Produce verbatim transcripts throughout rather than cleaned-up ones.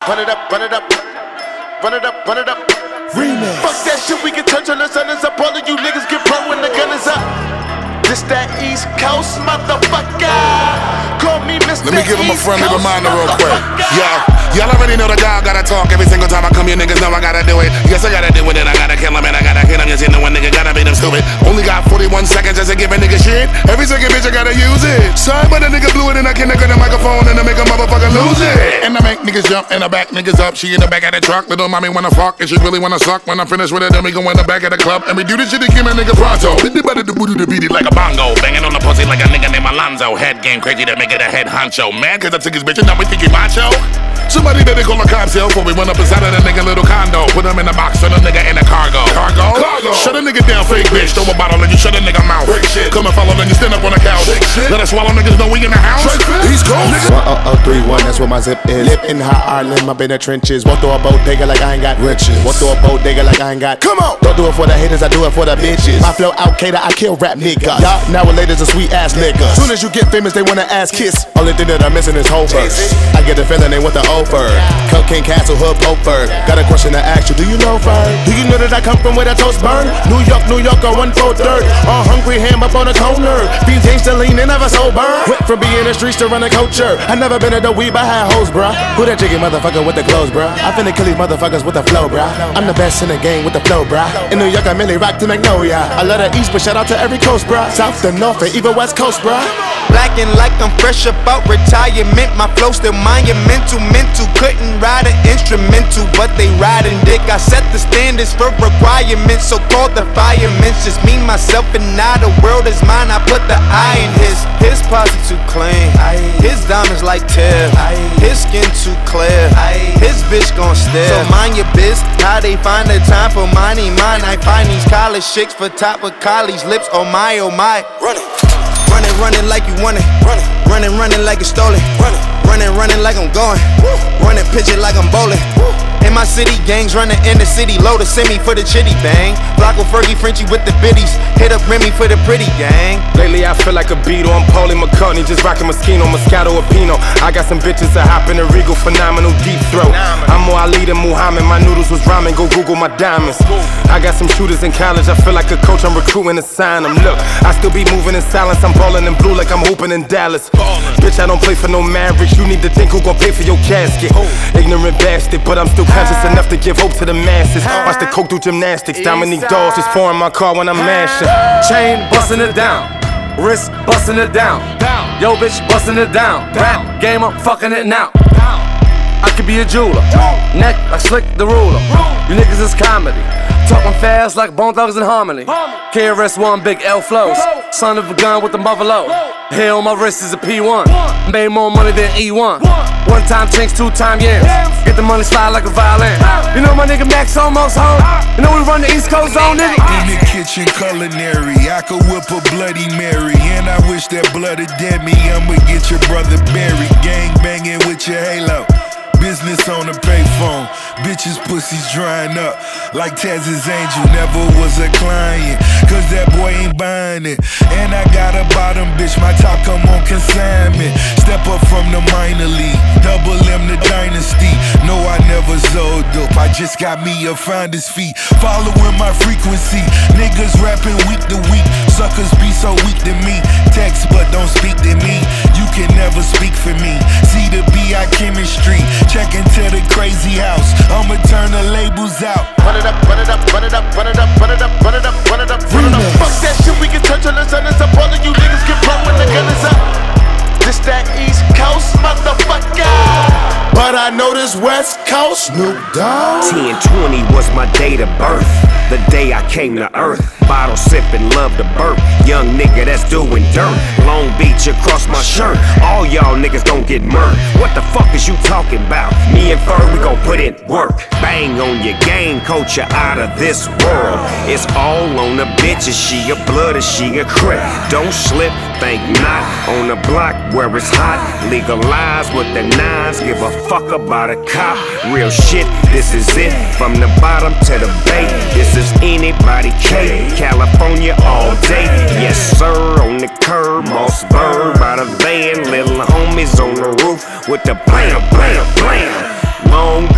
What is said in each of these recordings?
run it up, run it up, run it up, run it up. Remix. Fuck that shit, we can touch on the sun is up. All of you niggas get pro when the gun is up. This that East Coast motherfucker. Call me Mister Let me give him a East friendly Coast reminder real quick. motherfucker. Yo, y'all already know the guy gotta talk every single time I come. You niggas know I gotta do it. Yes, I gotta do it, and I gotta kill him, and I gotta kill him. Yes, you know one nigga gotta beat him stupid. Only got forty-one seconds just to give a nigga shit. Every second bitch I gotta use it. Sorry, but a nigga blew it, and I can't look at the microphone and I make a motherfucker lose it. And I make niggas jump, and I back niggas up. She in the back of the truck, little mommy wanna fuck, and she really wanna suck. When I'm finished with it, then we go in the back of the club, and we do this shit to give a nigga pronto. Hit the better to booty to beat it like a bongo, banging on the pussy like a nigga named Alonzo. Head game crazy to make it a head honcho. Mad cause I took his bitch and now we think he macho. Somebody better call a cop cell before we run up inside of the nigga little condo. Put him in the box, turn a nigga in a cargo. Cargo? Cargo. Shut a nigga down, fake bitch. Throw a bottle and you shut a nigga mouth. Break shit. Come and follow niggas, stand up on the couch. Let us swallow niggas know we in the house. He's cold. one oh oh three one, that's where my zip is. Live in hot Ireland, I've been in the trenches. Won't throw a bodega like I ain't got riches. Won't throw a bodega like I ain't got. Come on! Don't do it for the haters, I do it for the bitches. My flow out cater, I kill rap niggas. Y'all nowadays are sweet ass niggas. Soon as you get famous, they wanna ass kiss. Only thing that I'm missing is whole verse. I get the feeling they want the over. King Castle, Hood, Oakford. Got a question to ask you, do you know Fern? Do you know that I come from where the toast burn? New York, New York, on one fourth third. All hungry ham up on the corner. These games to lean and never sober. Went from being in the streets to run a culture. I never been at the weed, but I had hoes, bruh. Who that jiggy motherfucker with the clothes, bruh? I finna kill these motherfuckers with the flow, bruh. I'm the best in the game with the flow, bruh. In New York, I merely rock to Magnolia. I love the East, but shout out to every coast, bruh. South to North, and even West Coast, bruh. Blacking like I'm fresh about retirement. My flow still monumental, mental. Couldn't ride an instrumental, but they riding dick. I set the standards for requirements, so called the firemen. Just me, myself, and now the world is mine. I put the eye in his. His posse too clean. His diamonds like Tiff. His skin too clear. His bitch gon' stare. So mind your biz. How they find the time for money? Mine. I find these college chicks for top of college lips. Oh my, oh my. Running. Running, running like you want it. Running, running, running like it's stolen. Running, running, running like I'm going. Running, pitch it like I'm bowling. In my city, gangs running in the city. Load a semi for the chitty bang. Flocko, Fergie, Frenchie with the biddies. Hit up Remy for the pretty gang. Lately I feel like a Beatle. I'm Paulie McCartney, just rocking Moschino, Moscato, or Pinot. I got some bitches that hop in the Regal, phenomenal deep throat. I'm more Ali than Muhammad. My noodles was ramen. Go Google my diamonds. I got some shooters in college. I feel like a coach. I'm recruiting to sign them. Look, I still be moving in silence. I'm ballin' in blue like I'm hooping in Dallas. Bitch, I don't play for no Mavericks. You need to think who gon' pay for your casket. Ignorant bastard, but I'm still conscious enough to give hope to the masses. Watch the coke do gymnastics. Dominique Dawes just pouring my car when I'm mashing. Chain bustin' it down, wrist bustin' it down. Yo bitch bustin' it down. Rap game, I'm fucking it now. I could be a jeweler, neck like Slick the Ruler. You niggas is comedy, talking fast like Bone Thugs and Harmony. K R S One, big L flows, son of a gun with the mother low. Hair on my wrist is a P one, made more money than E one. One time chinks, two time yams. Get the money slide like a violin. You know my nigga Max almost home. You know we run the East Coast zone, nigga. In the kitchen culinary, I could whip a Bloody Mary. And I wish that blood had dead me. I'ma get your brother buried. Gang banging with your halo. Business on the payphone, bitches pussies drying up like Taz's angel. Never was a client, cause that boy ain't buying it. And I got a bottom bitch, my top come on consignment. Step up from the minor league, double M the dynasty. No, I never sold dope, I just got me a finder's fee. Following my frequency, niggas rapping week to week. Suckers be so weak to me, text but don't speak to me. You can never speak for me, see the B I chemistry. Check into the crazy house, I'ma turn the labels out. Run it up, run it up, run it up, run it up, run it up, run it up, run it up, run it up. Fuck that shit, we can touch on the sun is up. All of you niggas get blown when the gun is up. This that East Coast motherfucker. But I know this West Coast, Snoop Dogg. ten twenty was my date of birth, the day I came to earth. Bottle sippin', love to burp. Young nigga that's doing dirt. Long Beach across my shirt. All y'all niggas gon' get murked. What the fuck is you talking about? Me and Fur, we gon' put in work. Bang on your game, coach, you out of this world. It's all on the bitches, she a blood or she a crip. Don't slip, think not. On the block where it's hot. Legalize with the nines, give a fuck about a cop. Real shit, this is it. From the bottom to the bay, this is anybody K. California all day, yes sir. On the curb, Mossberg by the van. Little homies on the roof with the blam, blam, blam. Long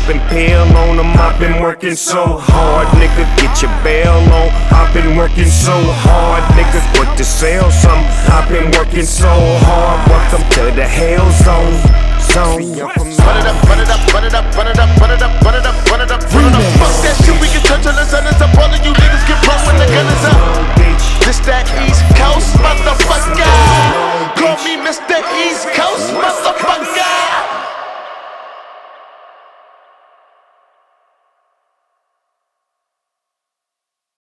and peel on them. I've been working so hard, nigga. Get your bail on. I've been working so hard, niggas. Put the sales on. I've been working so hard. Welcome to the hell zone. Zone. Run it up, run it up, run it up, run it up, run it up, run it up, run it up, run it up. Fuck that shit, we can touch on the sun. It's up, all of you niggas get run when the gun is up. This that East Coast motherfucker. Call me Mister East Coast motherfucker.